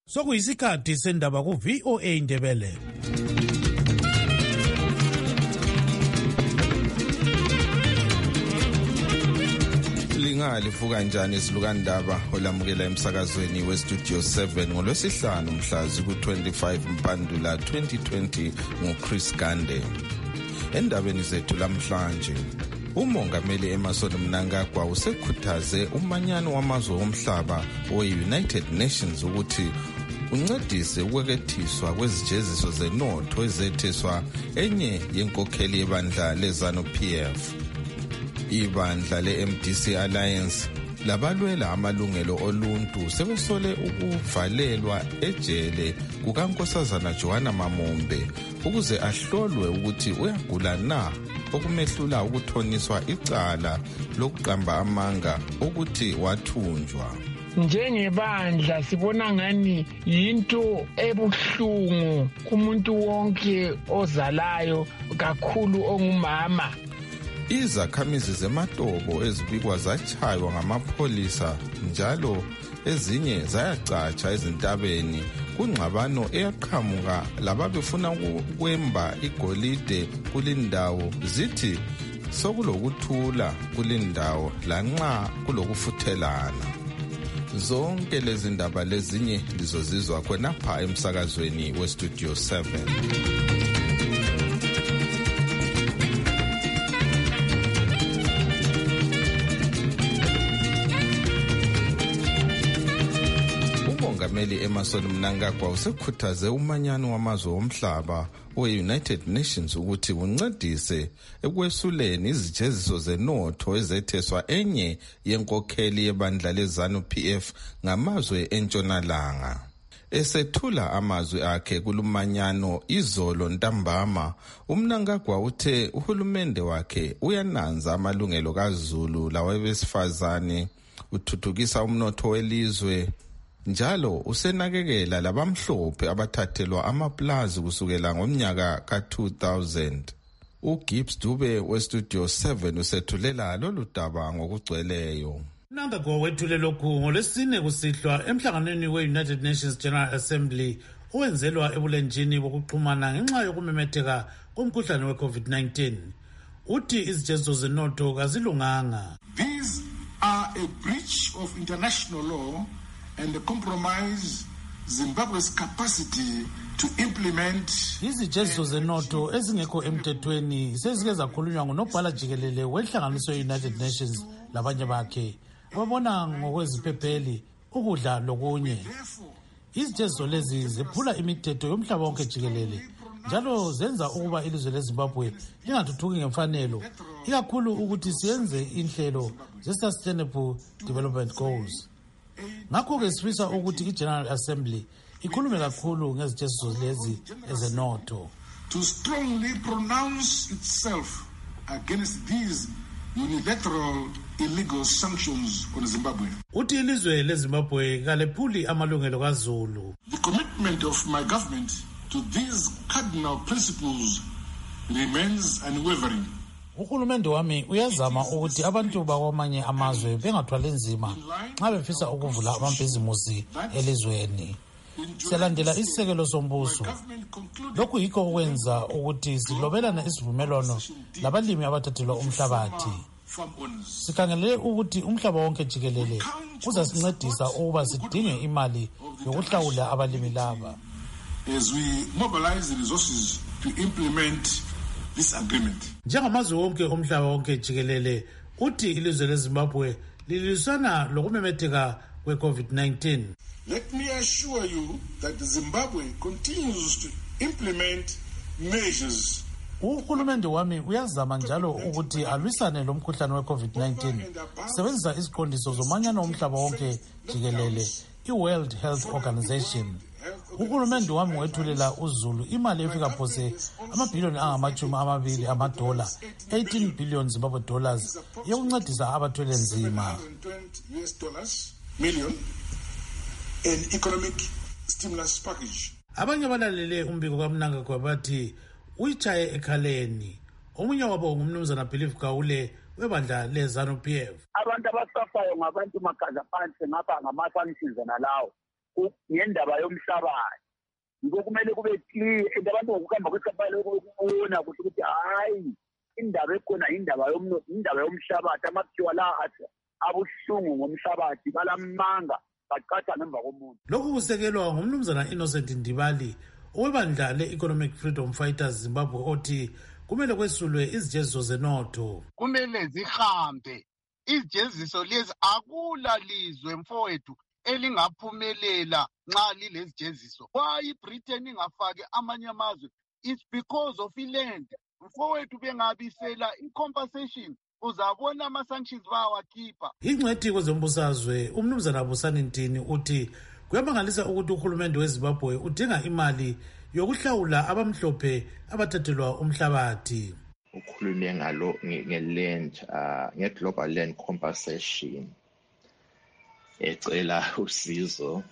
Sokuyisikhathi sendaba ku VOA Ndebele. Lifuka kanjani izilukandaba olamukela emsakazweni westudio 7 ngolwesihlanu mhla ziku-25 Mpandula 2020 nguChris Gande. Endabeni zethu lamhlanje, umongameli Emmerson Mnangagwa usekhuthaze umanyano wamazwe omhlaba we-United Nations ukuthi uncedise ukwekethiswa kwezijeziso zenotho ezetheswa enye yenkokheli yebandla leZANU-PF. Ibandla le-MDC Alliance labalwela amalungelo oluntu sebesole ukuvalelwa ejele kukaNkosazana Joanna Mamombe ukuze ahlolwe ukuthi uyagula na, okumehlula ukuthoniswa icala lokuqamba amanga ukuthi wathunjwa. Njengebandla sibona ngani yinto ebuhlungu kumuntu wonke ozalayo, kakhulu ongumama. Izakhamizi zeMatobo ezibikwa zachaywa ngamapholisa njalo ezinye zayacatsha ezintabeni kungxabano eyaqhamuka lababefuna ukwemba igolide kulindawo, zithi sokulokuthula kulindawo lanxa kulokufuthelana. Zonke lezi ndaba lezinye lizozizwa khonapha emsakazweni westudio 7. Umongameli Emmerson Mnangagwa usekhuthaze umanyano wamazwe omhlaba we-United Nations ukuthi uncedise ekwesuleni izijeziso zenotho ezetheswa enye yenkokheli yebandla leZANU-PF ngamazwe entshonalanga. Esethula amazwi akhe kulumanyano izolo ntambama, uMnangagwa uthe uhulumende wakhe uyananza amalungelo kaZulu lawabesifazane, uthuthukisa umnotho welizwe, njalo usenakekela labamhlophe abathathelwa amaplazi kusukela ngomnyaka ka-2000. uGibbs Dube westudio 7 usethulela lolu daba ngokugcweleyo. Mnangagwa wethule lokhu ngolwesine kusihlwa emhlanganweni we-United Nations General Assembly owenzelwa ebulenjini bokuxhumana ngenxa yokumemetheka komkhuhlane we-COVID-19. Uthi izijeziso zenotho kazilunganga. These are a breach of international law and compromise Zimbabwe's capacity to implement. Izijeziso zenotho ezingekho emthethweni sezike zakhulunywa ngunobhala jikelele wenhlanganiso ye-United Nations labanye bakhe ababona ngokweziphepheli, ukudla lokunye. Izijeziso lezi ziphula imithetho yomhlaba wonke jikelele njalo zenza ukuba ilizwe leZimbabwe lingathuthuki ngemfanelo, ikakhulu ukuthi siyenze inhlelo ze-Sustainable Development Goals. Ngakho-ke sifisa ukuthi i-General Assembly ikhulume kakhulu ngezijeziso lezi ezenotho. To strongly pronounce itself against these unilateral illegal sanctions on Zimbabwe. Uthi ilizwe leZimbabwe kalephuli amalungelo kaZulu. The commitment of my government to these cardinal principles remains unwavering. Uhulumende wami uyazama ukuthi abantu bakwamanye amazwe bengathwali nzima nxa befisa ukuvula amabhizimusi elizweni. Siyalandela isisekelo sombuso. Lokhu yikho okwenza ukuthi silobelane isivumelwano labalimi abathathelwa umhlabathi. Sikhangelele ukuthi umhlaba wonke jikelele uzasincedisa ukuba sidinge imali yokuhlawula abalimi laba. As we mobilize the resources to implement this agreement. Njengamazwe wonke omhlaba wonke jikelele, uthi ilizwe leZimbabwe lilwisana lokumemetheka kwe-COVID-19. Let me assure you that Zimbabwe continues to implement measures. Uhulumende wami uyazama njalo ukuthi alwisane lomkhuhlane we-COVID-19 sebenzisa isiqondiso zomanyano omhlaba wonke jikelele, i-World Health Organization. Uhulumende wami wethulela uZulu imali efika phose amabhiliyoni angama-20 amadola, 18 billion Zimbabwe dollars, yokuncedisa abathwele nzima. An economic stimulus package. Abanye balalele umbiko kaMnangagwa bathi uyichaye ekhaleni. Omunye wabo ngumnumzana Believe Gawule webandla leZANU-PF. Abantu abasafayo ngabantu magaza phansi ngapha ngama-sanctions nalawo. ngendaba yomhlabathi. Yiko kumele kube clear abantu ngokuhamba kwesikhathi lokubona ukuthi hayi indaba ekhona indaba yomhlabathi amakhiwa la athi abuhlungu ngomhlabathi balamanga baqatha ngemva komuntu. Lokhu kusekelwa ngumnumzana Innocent Ndibali owebandla le-Economic Freedom Fighters Zimbabwe othi kumele kwesulwe izijeziso zenotho. Kumele zihambe izijeziso lezi, akula lizwe mfowethu elingaphumelela nxa lilezijeziso. Why iBritain ingafake amanye amazwe? It's because of iland. Mfowethu bengabisela i-compensation uzabona ama-sanctions bayawakhipha. Ingcwethi kwezombusazwe umnumzana Busani Ntini uthi kuyamangalisa ukuthi uhulumende weZimbabwe udinga imali yokuhlawula abamhlophe abathathelwa umhlabathi. Ukhulume ngalo ngeland nge-global land compensation ecela usizo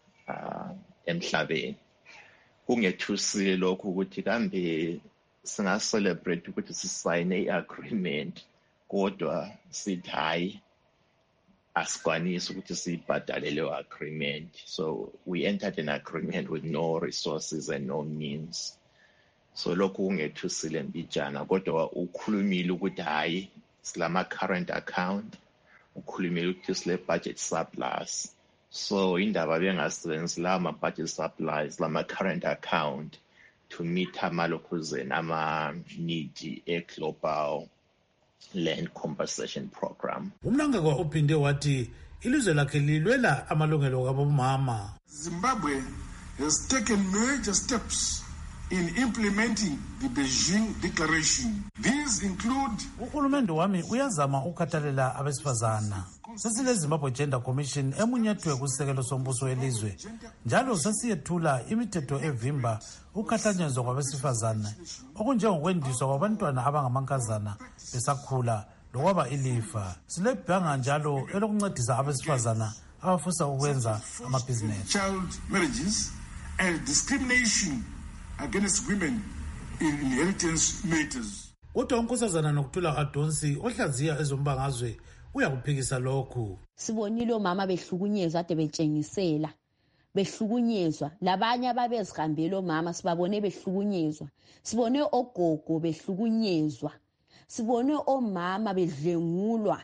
emhlabeni. Kungethusile lokhu ukuthi kambe singa-celebrate ukuthi sisayine i-agreement kodwa sithi hayi asikwanisi ukuthi siyibhadale leyo agreement. So we entered an agreement with no resources and no means. So lokhu kungethusile mbijana kodwa ukhulumile ukuthi hayi silama current account, ukhulumile ukuthi sile budget surplus. So indaba bengasebenzisi lama budget surplus lama current account to meet amalokhuzeni ama-need e-global land compensation program. Umnangagwa uphinde wathi ilizwe lakhe lilwela amalungelo kabomama. Zimbabwe has taken major steps in implementing the Beijing Declaration. These include uhulumende wami uyazama ukukhathalela abesifazana. Sesile Zimbabwe Gender Commission emunyethwe kusekelo sombuso welizwe. Njalo sesiyethula imithetho evimba ukukhahlanyezwa kwabesifazana okunjengokwendiswa kwabantwana abangamankazana besakhula lokwaba ilifa. Silebhanga njalo elokuncedisa abesifazana abafisa ukwenza amabhizinesi. Child marriages and discrimination against women in inheritance matters. Kodwa unkosazana nokuthula Adonsi ohlaziya ezombangazwe uyakuphikisa lokhu. Sibonile omama behlukunyezwa ade betshengisela behlukunyezwa, labanye ababezihambela omama sibabone behlukunyezwa, sibone ogogo behlukunyezwa, sibone omama bedlengulwa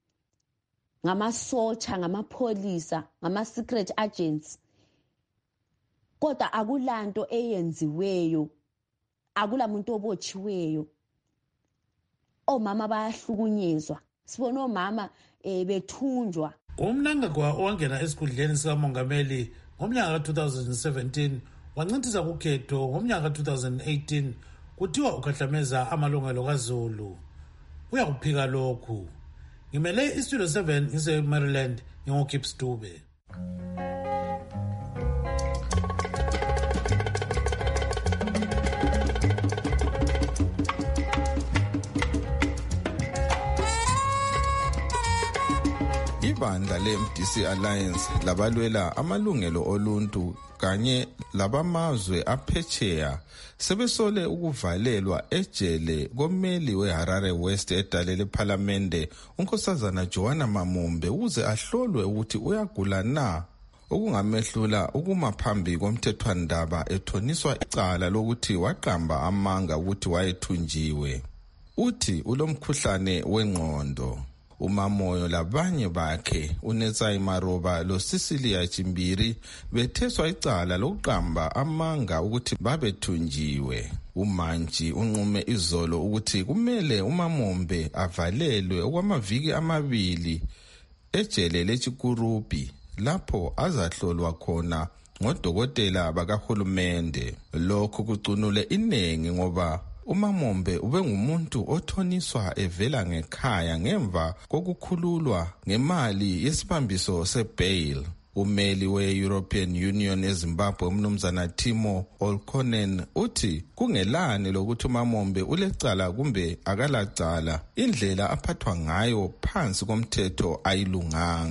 ngamasotsha, ngamapholisa, ngama-secret agents. Kodwa akulanto eyenziweyo, akula muntu obotshiweyo. Omama bayahlukunyezwa, sibona omama bethunjwa. Umnangagwa owangena esikhundleni sikamongameli ngomnyaka ka-2017 wancintisa kukhetho ngomnyaka ka-2018 kuthiwa ukhahlameza amalungelo kaZulu. Uyakuphika lokhu. Ngimele iStudio 7 ngise-Maryland ngingokhips Dube. Ibandla le-MDC Alliance labalwela amalungelo oluntu kanye labamazwe aphetsheya sebesole ukuvalelwa ejele komeli weHarare West edale lephalamende unkosazana Joanna Mamumbe ukuze ahlolwe ukuthi uyagula na, okungamehlula ukuma phambi komthethwandaba ethoniswa icala lokuthi waqamba amanga ukuthi wayethunjiwe. Uthi ulomkhuhlane wengqondo. Umamoyo labanye bakhe uNetsai Maroba loSicilia Chimbiri betheswa icala lokuqamba amanga ukuthi babethunjiwe. Umanji unqume izolo ukuthi kumele uMamombe avalelwe okwamaviki amabili ejele leChikurupi lapho azahlolwa khona ngodokotela bakahulumende. Lokhu kucunule inengi ngoba uMamombe ubengumuntu othoniswa evela ngekhaya ngemva kokukhululwa ngemali yesibambiso sebail. Umeli we-European Union eZimbabwe umnumzana Timo Olkonen uthi kungelani lokuthi uMamombe ulecala kumbe akalacala, indlela aphathwa ngayo phansi komthetho ayilunganga.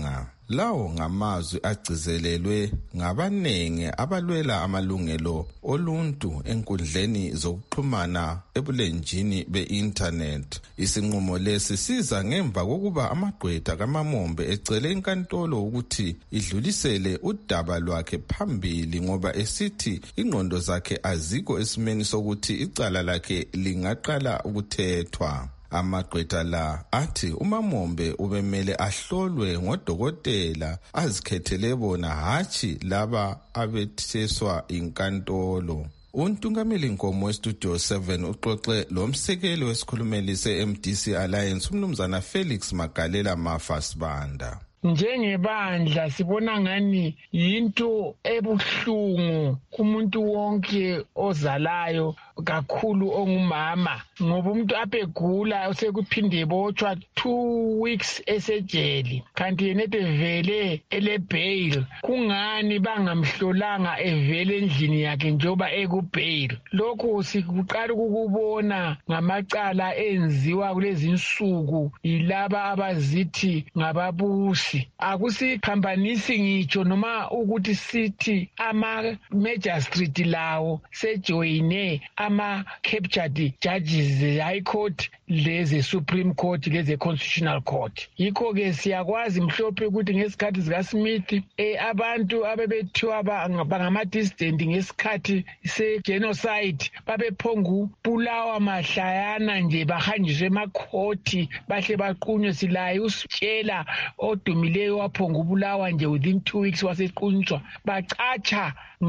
Lawo ngamazwi agcizelelwe ngabanengi abalwela amalungelo oluntu enkundleni zokuxhumana ebulenjini be-internet. Isinqumo lesi siza ngemva kokuba amagqwetha kaMamombe ecele inkantolo ukuthi idlulisele udaba lwakhe phambili ngoba esithi ingqondo zakhe azikho esimeni sokuthi icala lakhe lingaqala ukuthethwa. Amagqwetha la athi uMamombe ubemele ahlolwe ngodokotela azikhethele bona hatshi laba abetheswa inkantolo. Untungameli Nkomo weStudio 7 uxoxe lo msekeli wesikhulumeli se-MDC Alliance umnumzana Felix Magalela Mafasibanda. Njengebandla sibona ngani yinto ebuhlungu kumuntu wonke ozalayo kakhulu ongumama ngoba umuntu apegula sekuphinde ebotshwa 2 weeks esejele kanti yena evele ele bail. Kungani bangamhlolanga evele endlini yakhe njoba ekubail? Lokho sikuqala ukubona ngamacala enziwa kulezi insuku yilaba abazithi ngababusi. Akusikhambanisi ngitsho noma ukuthi sithi ama-magistrate lawo sejoyine ama-captured judges high court leze Supreme Court leze Constitutional Court. Yikho-ke siyakwazi mhlophe ukuthi ngesikhathi zikaSmith abantu abebethiwa bangama-dissident ngesikhathi se-genocide babephongu bulawa mahlayana nje bahanjiswe emakhoti bahle baqunywe. Silaye usitshela odumileyo waphongu bulawa nje within 2 weeks wasequnjwa bacatsha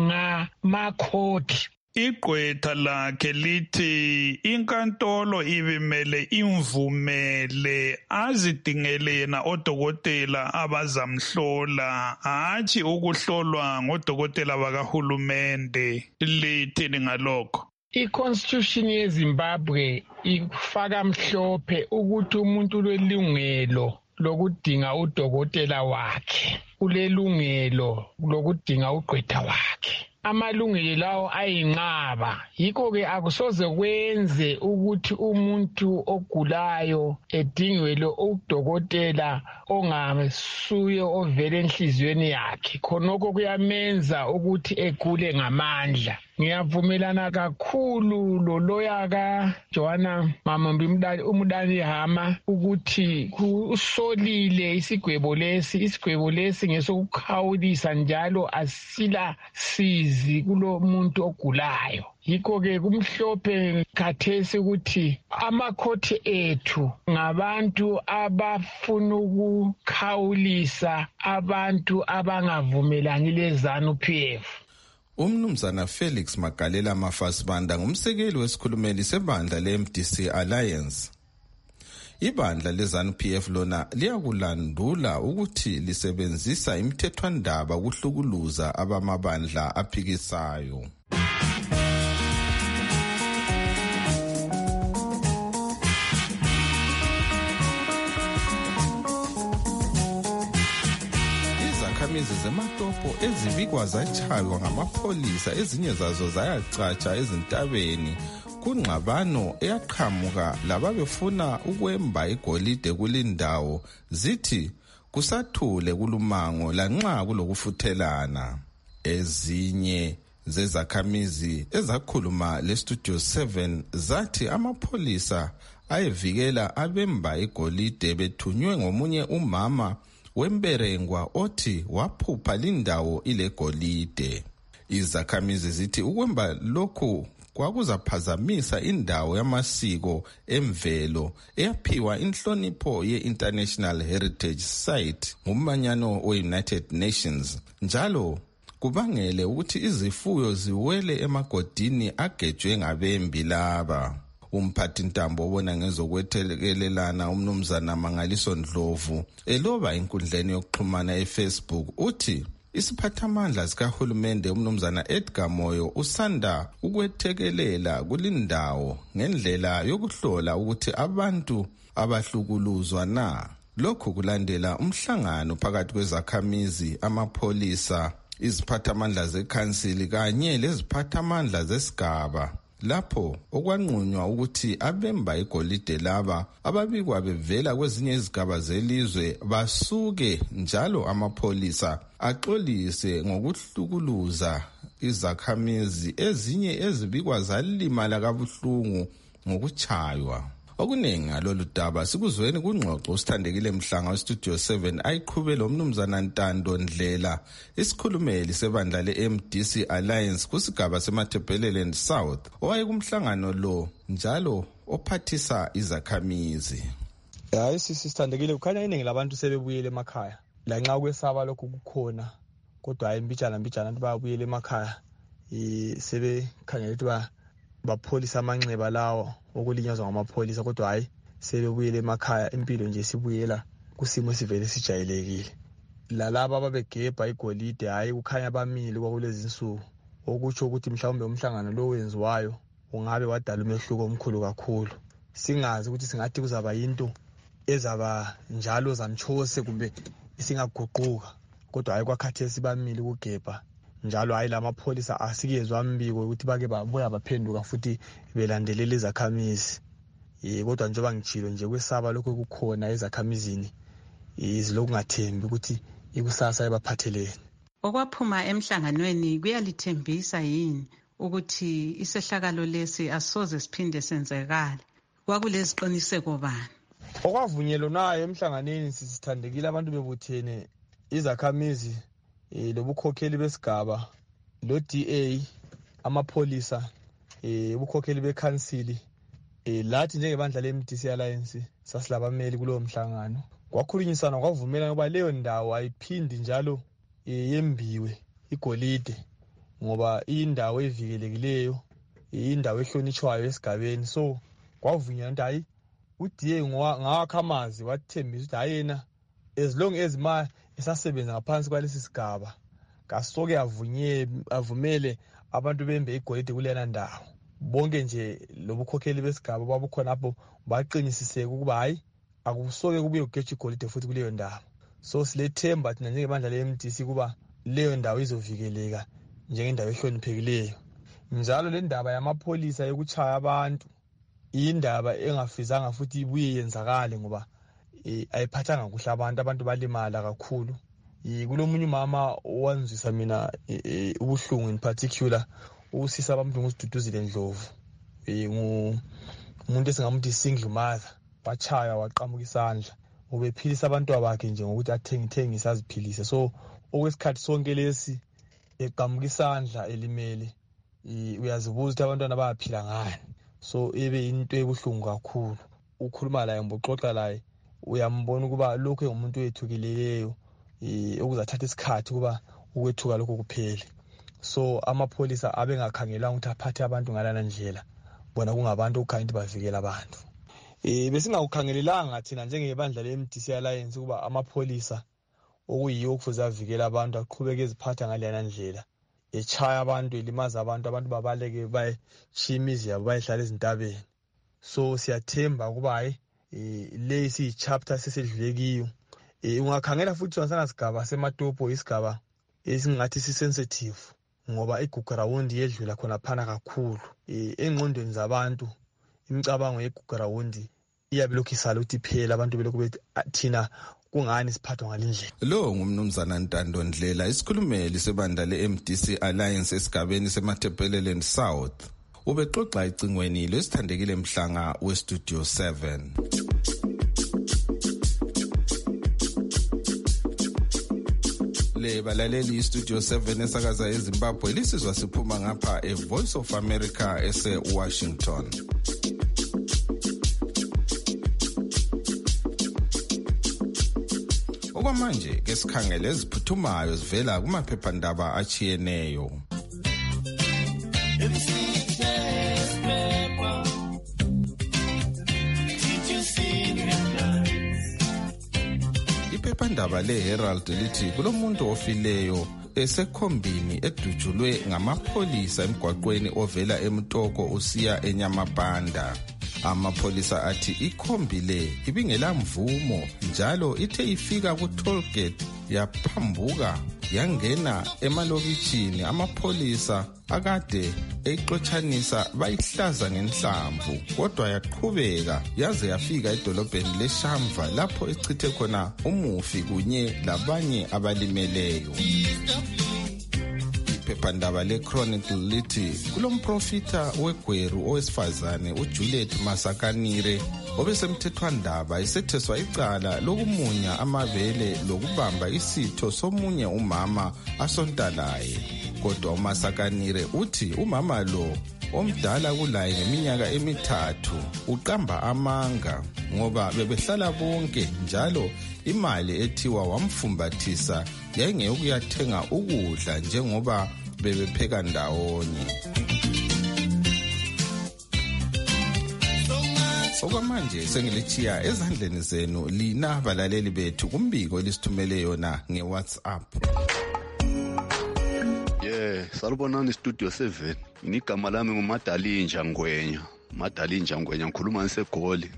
ngamakhoti. Igqwetha lakhe lithi inkantolo ibimele imvumele azidingele yena odokotela abazamhlola hatshi ukuhlolwa ngodokotela bakahulumende. Lithini ngalokho? I-Constitution yeZimbabwe ifaka mhlophe ukuthi umuntu ulelungelo lokudinga udokotela wakhe, ulelungelo lokudinga ugqwetha wakhe. Amalungelo lawo ayinqaba. Yikho-ke akusoze kwenze ukuthi umuntu ogulayo edingwe udokotela ongasuye ovela enhliziyweni yakhe. Khonokho kuyamenza ukuthi egule ngamandla. Ngiyavumelana kakhulu loloya kaJohana Mamombe umdani hama ukuthi kusolile isigwebo lesi ngesokukhawulisa njalo asila sizi kulo muntu ogulayo. Yikho-ke kumhlophe khathesi ukuthi amakhoti ethu ngabantu abafuna ukukhawulisa abantu abangavumelani leZANU-PF. Umnumzana Felix Magalela Mafasibanda ngumsekeli wesikhulumeli sebandla le-MDC Alliance. Ibandla leZANU-PF lona liyakulandula ukuthi lisebenzisa imithethwandaba ukuhlukuluza abamabandla aphikisayo. Izakhamizi zeMatopo ezibikwa zachaywa ngamapholisa ezinye zazo zayacatsha ezintabeni kungxabano eyaqhamuka lababefuna ukwemba igolide kulindawo zithi kusathule kulumango lanxa kulokufuthelana. Ezinye zezakhamizi ezakhuluma leStudio 7 zathi amapholisa ayevikela abemba igolide bethunywe ngomunye umama wemberengwa othi waphupha lindawo ile golide. Izakhamizi zithi ukwemba lokhu kwakuzaphazamisa indawo yamasiko emvelo eyaphiwa inhlonipho ye-International Heritage Site ngumanyano we-United Nations, njalo kubangele ukuthi izifuyo ziwele emagodini agejwe ngabembi laba. Umphathintambo obona ngezokwethelelana umnumzana Mangaliso Ndlovu eloba inkundleni yokuxhumana eFacebook uthi isiphathamandla sikahulumende umnumzana Edgar Moyo usanda ukwethekelela kulindawo ngendlela yokuhlola ukuthi abantu abahlukuluzwa na. Lokhu kulandela umhlangano phakathi kwezakhamizi, amapholisa, iziphathamandla zekhansili kanye leziphathamandla zesigaba lapho okwanqunywa ukuthi abemba igolide laba ababikwa bevela kwezinye izigaba zelizwe basuke njalo amapholisa axolise ngokuhlukuluza izakhamizi ezinye ezibikwa zalimala kabuhlungu ngokuchaywa. Okuningi ngalolu daba sikuzweni kungxoxo usithandekile Mhlanga weStudio 7 ayiqhubela umnumzana Ntando Ndlela isikhulumeli sebandla le-MDC Alliance kusigaba seMatabeleland South owayekumhlangano lo njalo ophathisa izakhamizi. Hayi sisithandekile kukhanya iningi labantu sebebuyele emakhaya lanxa kwesaba lokhu kukhona kodwa hayi mbijana abantu bayabuyela emakhaya sebekhangela ukuthi bapholisa amanxeba lawo okulinyazwa ngamapholisa kodwa hayi sebebuyele emakhaya impilo nje sibuyela kusimo sivele sijayelekile. Lalabo ababegebha igolide hayi kukhanya bamile kwakulezi insuku okutsho ukuthi mhlawumbe umhlangano lo wenziwayo ungabe wadala umehluko omkhulu kakhulu. Singazi ukuthi singathi kuzaba yinto ezaba njalo zamchose kumbe isingaguquka kodwa hayi kwakhathesi bamile ukugebha njalo hayi lamapholisa asikezwe ambiko ukuthi bake babuya baphenduka futhi belandelela izakhamizi. Kodwa njengoba ngitshilo nje kwesaba lokho kukhona ezakhamizini izilokungathembi ukuthi ikusasa ebaphatheleni. Okwaphuma emhlanganweni kuyalithembisa yini ukuthi isehlakalo lesi asoze siphinde senzekale? Kwakuleziqiniseko bani? Okwavunyelwa nayo emhlanganweni sisithandekile abantu bebuthene izakhamizi lobukhokheli besigaba lo DA amapholisa ubukhokheli bekhansili lathi njengebandla le-MDC Alliance sasilabameli kulowo mhlangano kwakhulunyisana kwavumelana ukuba leyo ndawo ayiphindi njalo yembiwe igolide ngoba indawo evikelekileyo indawo ehlonitshwayo esigabeni. So kwavunyelana ukuthi hayi uDA ngawakha amazi wathembisa ukuthi hayi yena as long as ma esasebenza ngaphansi kwalesi sigaba kasoke avumele abantu bembe igolide kulena ndawo. Bonke nje lobukhokheli besigaba babukhona lapho baqinisiseke ukuba hayi akusoke kubuye kugeje igolide futhi kuleyo ndawo. So silethemba thina njengebandla le-MDC kuba leyo ndawo izovikeleka njengendawo ehloniphekileyo. Njalo le ndaba yamapholisa yokuchaya abantu indaba engafizanga futhi ibuye yenzakale ngoba ayiphathanga kuhle abantu balimala kakhulu. Kulomunye umama owanzisa mina ubuhlungu in particular usisa abantu ngusiduduzile Ndlovu umuntu esingamuthi single mother bachaya waqamuka isandla ubephilisa abantu bakhe nje ngokuthi athengithengisa aziphilise. So okwesikhathi sonke lesi eqamuka isandla elimele uyazibuza ukuthi abantwana bayaphila ngani. So ebe into ebuhlungu kakhulu ukhuluma laye mboxoxa laye uyambona ukuba lokho engumuntu wethukileyo okuzathatha isikhathi kuba ukwethuka lokho kuphele. So amapholisa abengakhangelanga ukuthi aphathe abantu ngalana ndlela bona kungabantu okukhanya bavikela abantu. Besingakukhangelelanga thina njengebandla le-MDC Alliance ukuba amapholisa okuyiwo okufuze avikela abantu aqhubeke eziphatha ngalana ndlela echaya abantu elimaza abantu babaleke bayishiya imizi yabo bayihlala ezintabeni. So siyathemba ukuba hayi lesi chapter sesedlule kiyo. Ungakhangela futhi wasangasigaba seMatopo isigaba esingathi sisensitive ngoba igugurawundi yedlula khona phana kakhulu engqondweni zabantu. Imicabango yegugurawundi iyabe lokhu isala ukuthi phela abantu belokhu bethi thina kungani siphathwa ngalindlela. Lo ngumnumzana Ntando Ndlela isikhulumeli sebandla le-MDC Alliance esigabeni seMatabeleland South ubexoxa icingweni lesithandekile Mhlanga weStudio 7. Le balaleli iStudio 7 esakaza eZimbabwe lisizwa siphuma ngapha eVoice of America ese-Washington. Okwamanje ke sikhangele eziphuthumayo zivela kumaphephandaba achiyeneyo. Iphephandaba leHerald lithi kulomuntu ofileyo esekhombini edutshulwe ngamapholisa emgwaqweni ovela eMtoko usiya eNyamabanda. Amapholisa athi ikhombi le ibingela mvumo njalo ithe ifika ku-tollgate yaphambuka yangena emalokitshini. Amapholisa akade eyixotshanisa bayihlaza ngenhlamvu kodwa yaqhubeka yaze yafika edolobheni leShamva lapho echithe khona umufi kunye labanye abalimeleyo. Iphephandaba le-Chronicle lithi kulomprofita wegweru owesifazane uJuliet Masakanire obesemthethwandaba esetheswa icala lokumunya amabele lokubamba isitho somunye umama asontalaye. Kodwa uMasakanire uthi umama lo omdala kulaye ngeminyaka emithathu uqamba amanga ngoba bebehlala bonke njalo imali ethiwa wamfumbathisa yayingeyokuyathenga ukudla njengoba bebepheka ndawonye. Okwamanje sengilichiya ezandleni zenu lina balaleli bethu kumbiko elisithumele yona ngeWhatsApp. Salubonani Studio 7. Inigama lami nguMadalinja Ngwenya. Madalinja Ngwenya ngikhuluma ngisegoli.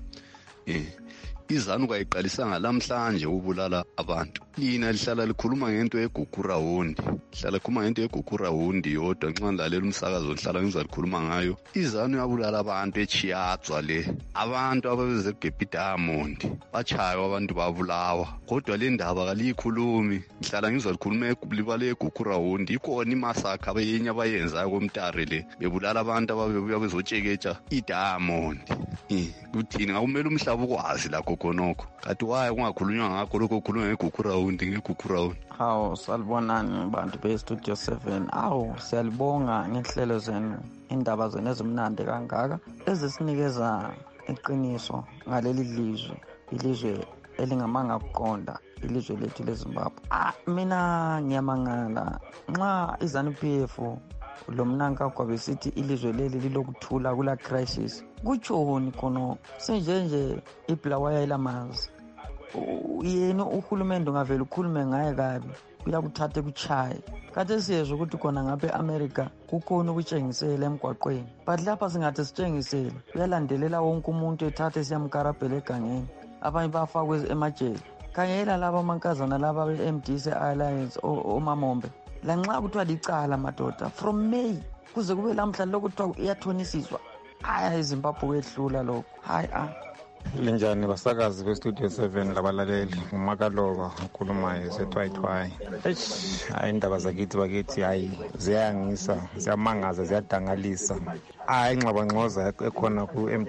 Izanu kayiqalisa ngalamhlanje ubulala abantu. Lina lihlala likhuluma ngento yeGugurawundi. Lihlala likhuluma ngento yeGugurawundi yodwa nxa ngilalela umsakazo lihlala ngizalikhuluma ngayo. Izanu yabulala abantu eChiyadzwa le. Abantu ababeze eGebhi Diamond bachaywa abantu babulawa. Kodwa le ndaba kaliyikhulumi. Ngihlala ngizalikhuluma libale yeGugurawundi. Ikhona imasakha abayenye abayenza koMtare le. Bebulala abantu ababebuya bezotsheketsha iDiamond. Kuthini akumele umhlaba ukwazi lakho khonokho. Kanti waye kungakhulunywa ngakho lokho kukhulunywa ngeGugurawundi ngeGugurawundi. Hawu salibonani bantu beStudio 7. Siyalibonga ngenhlelo zenu indaba zenu ezimnandi kangaka ezisinikeza iqiniso ngaleli lizwe, ilizwe elingamanga kuqonda, ilizwe lethu leZimbabwe. Mina ngiyamangala nxa iZANU-PF lo mnanka kwabesithi ilizwe leli lilokuthula kula crisis. Kutshoni khono senjenje ibhlawaya ilamanzi. Yena uhulumende ungavela ukhulume ngaye kabi uyakuthatha kuchaye. Kade siyezwe ukuthi khona ngabe America kukhona ukutshengisela emgwaqweni. But lapha singathi sitshengisele uyalandelela wonke umuntu ethathe siyamkarabhela egangeni. Abanye bafakwe emajele. Khangela laba amankazana laba beMDC Alliance oMamombe. Lanxa kuthiwa licala madoda from May kuze kube lamhla lokuthiwa iyathonisiswa. eZimbabwe kwehlula lokho. Linjani basakazi beStudio 7 labalaleli uMakaloba ukhulumayo sethwayithwayi. Indaba zakithi bakithi ziyangisa, ziyamangaza, ziyadangalisa. Ingxabangxoza ekhona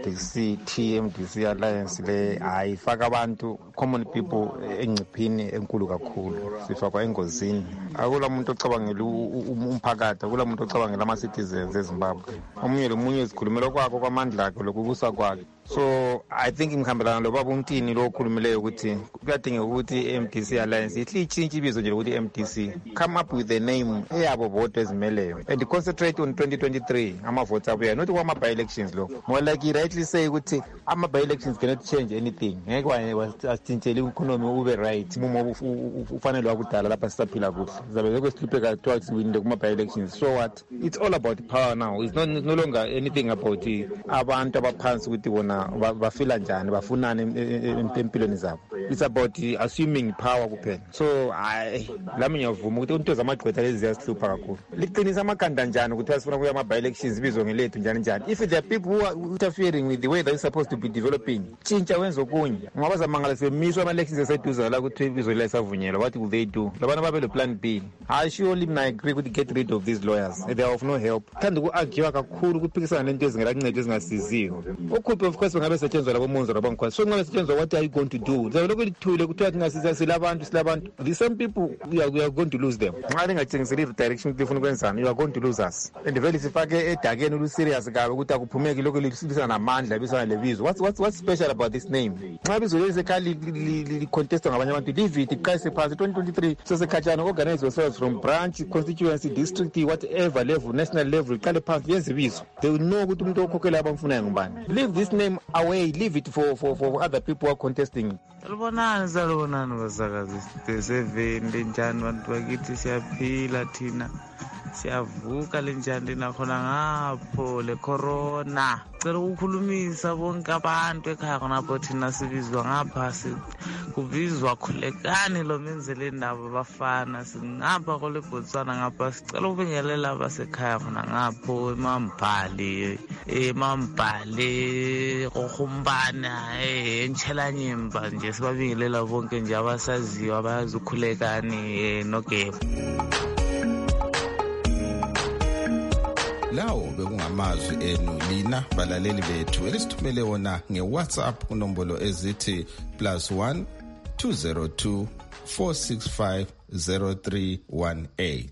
ku-MDC Alliance le ifaka abantu common people engciphini enkulu kakhulu, sifakwa engozini. Akula muntu ocabangela umphakathi, akula muntu ocabangela ama-citizens eZimbabwe. Omunye lomunye zikhulumela kwakho kwamandla akhe lokubusa kwakhe. So I think imkhambelana lo baba uMtini lo okhulumileyo ukuthi kuyadingeka ukuthi MDC Alliance ihlintshe ibizo nje ukuthi MDC come up with a name eyabo vote ezimeleyo and concentrate on 2023 ama votes abuya not kwama by elections lo. More like you rightly say ukuthi ama by elections cannot change anything. Ngeke wasithintshele economy ube right uma ufanele wakudala lapha sisaphila kuhle. Zabe kwesihlupheka twice win kuma by elections. So what? It's all about power now. It's no longer anything about abantu abaphansi ukuthi bona bafila njani bafunana empilweni zabo. It's about assuming power kuphela. So lami ngiyavuma ukuthi into zamagqwetha lezi ziyasihlupha kakhulu. Liqinisa amakhanda njani ukuthi asifuna kuya ama by elections ibizo ngelethu njani. If there are people who are interfering with the way that is supposed to be developing, tshintsha wenza okunye. Ngoba zamangala semiswa ama elections eseduza la ukuthi ibizo la isavunyelwa. What will they do? Labana babe lo plan B. I surely I agree with get rid of these lawyers. They are of no help. Kanti ku-argue kakhulu ukuphikisana nento ezingelanceda ezingasiziyo. Okhuphe of course ngabe setshenzwa labo monzo labankwasi. So ngabe setshenzwa what are you going to do? Zabe lokho lithule kuthiwa ngasiza silabantu. The same people we are going to lose them. Nxa lingatshengiseli direction lifuna ukwenzana, you are going to lose us. And vele sifake edakeni lu serious kabe ukuthi akuphumeki lokho lisibisa namandla bisana lebizo. What's special about this name? Nxa bizo lesekhali li contest ngabanye abantu leave it iqayise phansi 2023 sesekhatshana organize yourselves from branch, constituency, district, whatever level, national level, iqale phansi yenze ibizo. They will know ukuthi umuntu okhokhela abamfunayo ngubani. Leave this name away, leave it for other people who are contesting. Salubonani basakazi 7 njani bantu bakithi siyaphila thina siyavuka linjani nakhona ngapho le corona. Cela ukukhulumisa bonke abantu ekhaya khonapho thina sibizwa ngapha kubizwa Khulekani lo menzele indaba bafana singapha kole Botswana ngapha sicela ukubingelela abasekhaya khona ngapho emambhale gohumbana eNchelanyimba nje sibabingelela bonke nje abasaziyo abayazi uKhulekani noGebo. Lawo bekungamazwi enu lina balaleli bethu elisithumele wona ngeWhatsApp kunombolo ezithi +1 202 465 0318.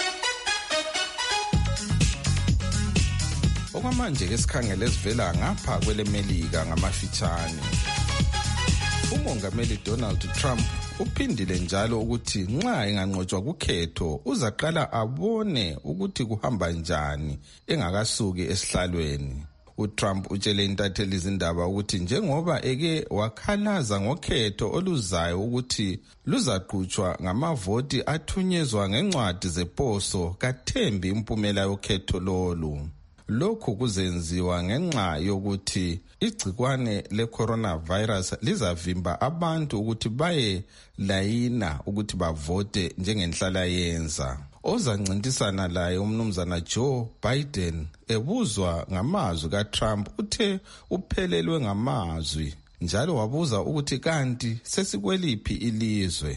Okwamanje ke sikhangele sivela ngapha kwelemelika ngamafitshane. Umongameli Donald Trump uphindile njalo ukuthi nxa enganqotshwa kukhetho uzaqala abone ukuthi kuhamba njani engakasuki esihlalweni. uTrump utshele intatheli izindaba ukuthi njengoba eke wakhalaza ngokhetho oluzayo ukuthi luzaqhutshwa ngamavoti athunyezwa ngencwadi zeposo kathembi impumela yokhetho lolu. Lokhu kuzenziwa ngenxa yokuthi igcikwane le-coronavirus lizavimba abantu ukuthi baye layina ukuthi bavote njengenhlala yenza. Ozancintisana laye umnumzana Joe Biden ebuzwa ngamazwi kaTrump uthe uphelelwe ngamazwi njalo wabuza ukuthi kanti sesikweliphi ilizwe.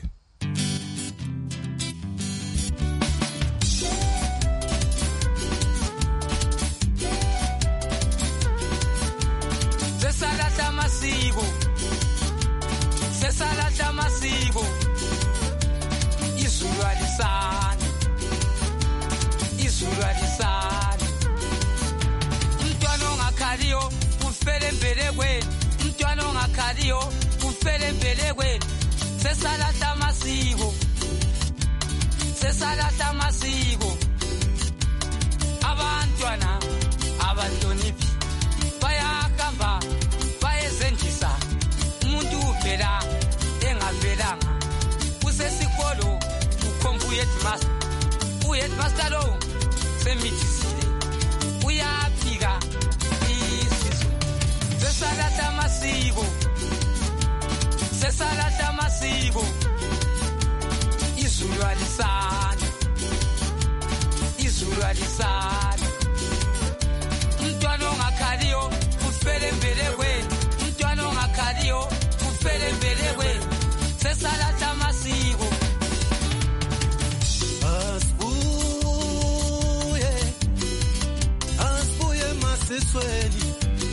Sesalahla masiko izulu alisani umntwana ongakhaliyo ufele mbelekweni umntwana ongakhaliyo ufele mbelekweni sesalahla masiko abantwana abahloniphi bayahamba bayezendisa umuntu uvela engavelanga usesikolo ukhomba uheadmaster lo semithisile uyaphika isizwe sesalahla masiko izulu alisani umntwana ongakhaliyo ufele mbelekweni umntwana ongakhaliyo ufele mbelekweni sesalahla masiko. Asibuye masisweni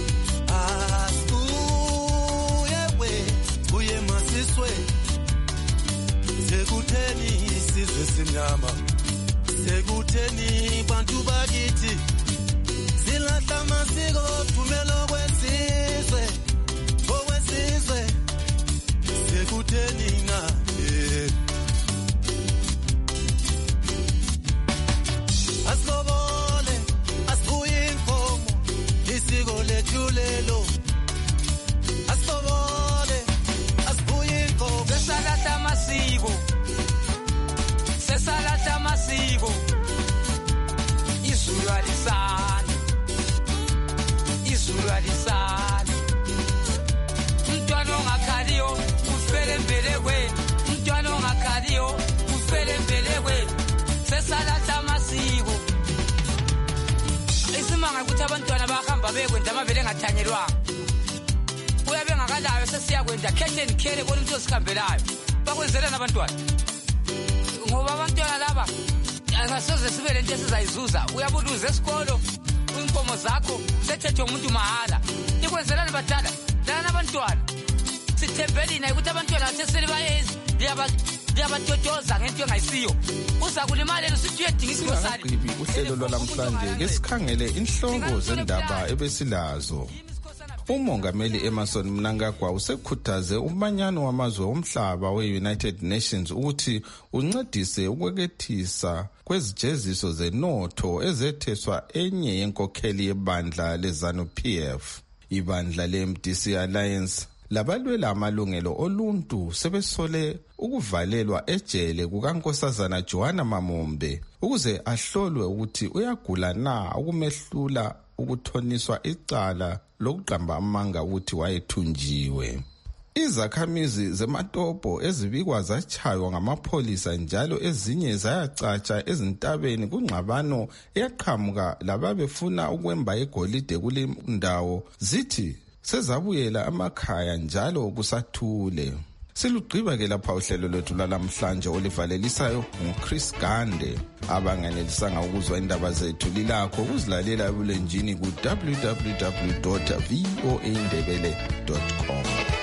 buye masisweni sekutheni isizwe simnyama sekutheni bantu bakithi silahla masiko thumelo kwesizwe sekutheni na asobole asibuye inkomo isiko lethu lelo asobole asibuye inkomo sesalahla masiko izulu alisani umntwana ongakhaliyo ufele mbelekweni umntwana ongakhaliyo ufele mbelekweni sesalahla masiko. Isimanga ukuthi abantwana bahamba bekwenza amavele engathanyelwanga uyabe ngakalayo sesiyakwenza khethe nikhele bona umuntu osikhambelayo bakwenzelana abantwana ngoba abantwana laba angasoze sibe lento esizayizuza uyabuduza esikolo inkomo zakho sethethwe umuntu mahala ikwenzelana badala lana abantwana sithembelina ukuthi abantwana seselibayezi liyabatotoza ngento engayisiyo uza kulimalela usithi uyedinga isikosani. Uhlelo lwalamhlanje ke sikhangele inhloko zendaba ebesilazo. Umongameli Emmerson Mnangagwa usekhuthaze umanyano wamazwe omhlaba we-United Nations ukuthi uncedise ukwekethisa kwezijeziso zenotho ezetheswa enye yenkokheli yebandla leZANU-PF. Ibandla le-MDC Alliance labalwela amalungelo oluntu sebesole ukuvalelwa ejele kukaNkosazana Joanna Mamombe ukuze ahlolwe ukuthi uyagula na ukumehlula ukuthoniswa icala lokuqamba amanga ukuthi wayethunjiwe. Izakhamizi zeMatopo ezibikwa zachaywa ngamapholisa njalo ezinye zayacatsha ezintabeni kungxabano eyaqhamuka lababefuna ukwemba igolide kule ndawo zithi sezabuyela amakhaya njalo kusathule. Silugqiba ke lapha uhlelo lwethu lalamhlanje olivalelisayo nguChris Gande. Abanganelisanga ukuzwa indaba zethu lilakho ukuzilalela ebulenjini ku www.voaindebele.com.